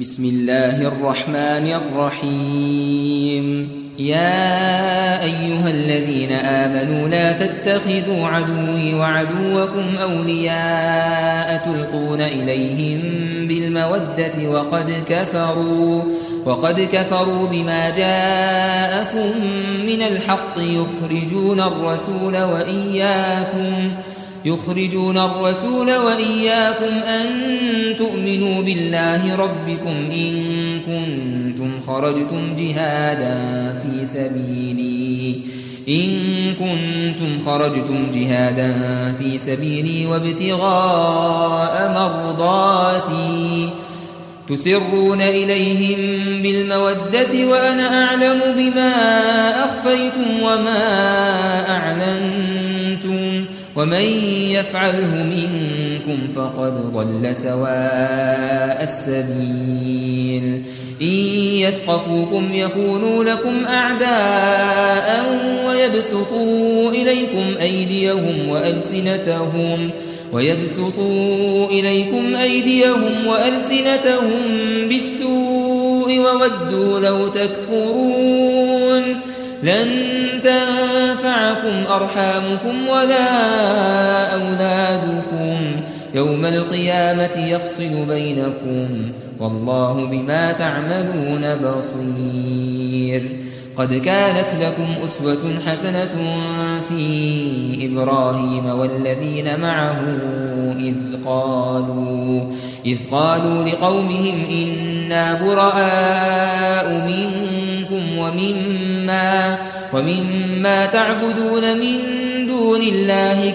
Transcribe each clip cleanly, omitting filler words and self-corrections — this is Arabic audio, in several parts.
بسم الله الرحمن الرحيم يا أيها الذين آمنوا لا تتخذوا عدوي وعدوكم أولياء تلقون إليهم بالمودة وقد كفروا بما جاءكم من الحق يخرجون الرسول وإياكم أن تؤمنوا بالله ربكم إن كنتم خرجتم جهادا في سبيلي وابتغاء مرضاتي تسرون إليهم بالمودة وأنا أعلم بما أخفيتم وما أعلنتم ومن يفعله منكم فقد ضل سواء السبيل إن يثقفوكم يكونوا لكم أعداء ويبسطوا إليكم أيديهم وألسنتهم بالسوء وودوا لو تكفرون لن تنفعكم أرحامكم ولا أولادكم يوم القيامة يفصل بينكم والله بما تعملون بصير قد كانت لكم أسوة حسنة في إبراهيم والذين معه إذ قالوا لقومهم إنا براء منكم ومما تعبدون من دون الله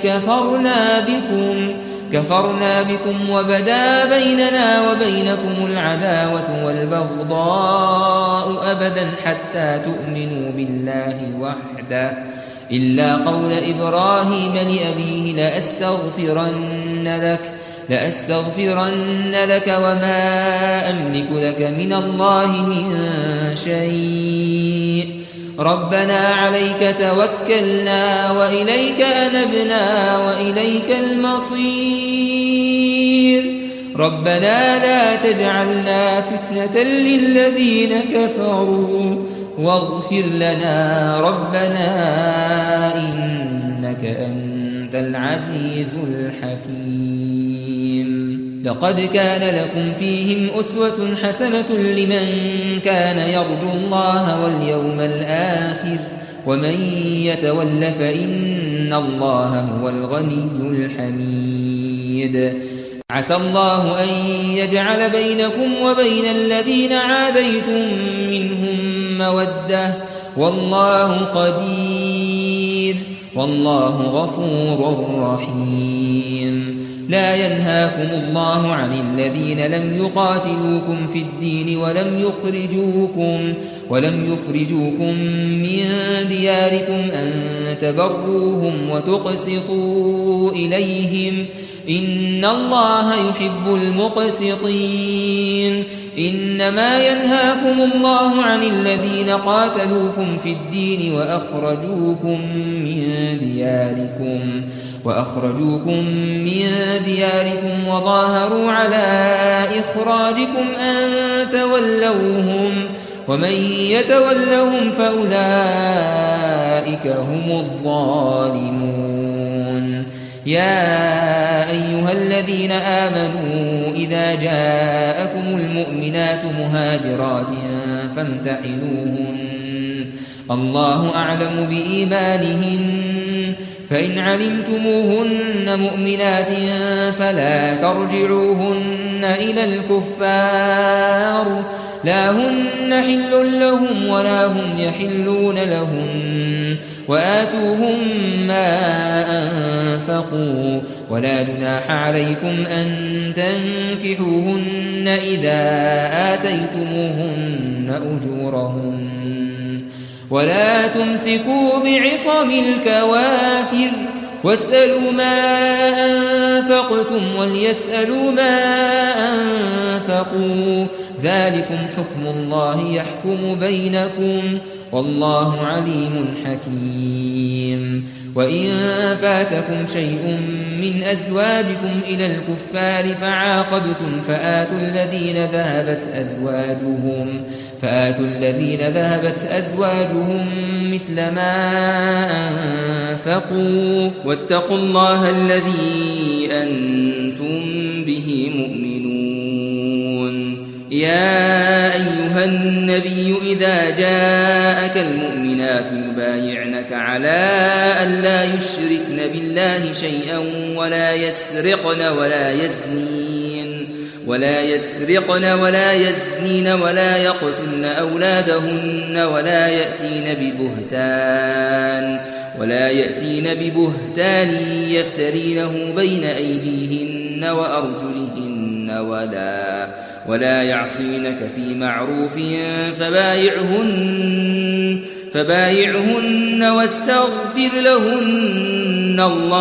كفرنا بكم وبدا بيننا وبينكم العداوة والبغضاء أبدا حتى تؤمنوا بالله وحده إلا قول إبراهيم لأبيه لأستغفرن لك وما أملك لك من الله من شيء ربنا عليك توكلنا وإليك أنبنا وإليك المصير ربنا لا تجعلنا فتنة للذين كفروا واغفر لنا ربنا إنك أنت العزيز الحكيم لقد كان لكم فيهم أسوة حسنة لمن كان يرجو الله واليوم الآخر ومن يتول فإن الله هو الغني الحميد عسى الله أن يجعل بينكم وبين الذين عاديتم منهم مودة والله قدير والله غفور رحيم لا ينهاكم الله عن الذين لم يقاتلوكم في الدين ولم يخرجوكم من دياركم أن تبروهم وتقسطوا إليهم إن الله يحب المقسطين إنما ينهاكم الله عن الذين قاتلوكم في الدين وأخرجوكم من دياركم وظاهروا على إخراجكم أن تولوهم ومن يتولهم فأولئك هم الظالمون يا أيها الذين آمنوا إذا جاءكم المؤمنات مهاجرات فامتحنوهن الله أعلم بإيمانهن فإن علمتموهن مؤمنات فلا ترجعوهن إلى الكفار لا هن حل لهم ولا هم يحلون لهن وآتوهم ما أنفقوا ولا جناح عليكم أن تنكحوهن إذا آتيتموهن أجورهن ولا تمسكوا بعصم الكوافر واسألوا ما أنفقتم وليسألوا ما أنفقوا ذلكم حكم الله يحكم بينكم والله عليم حكيم. وإن فاتكم شيء من أزواجكم إلى الكفار فعاقبتم فآتوا الذين ذهبت أزواجهم مثل ما أنفقوا واتقوا الله الذي أنتم به مؤمنون. يا أيها النبي إذا جاءك المؤمنات يبايعنك على أن لا يشركن بالله شيئا ولا يسرقن ولا يزنين ولا يقتلن أولادهن ولا يأتين ببهتان يفترينه بين أيديهن وأرجلهن ولا يعصينك في معروف فبايعهن واستغفر لهن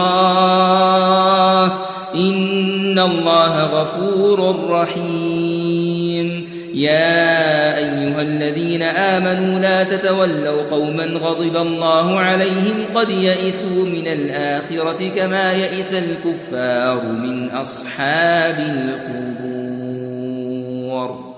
الله إن الله غفور رحيم. يا أيها الذين آمنوا لا تتولوا قوما غضب الله عليهم قد يئسوا من الآخرة كما يئس الكفار من أصحاب القبور.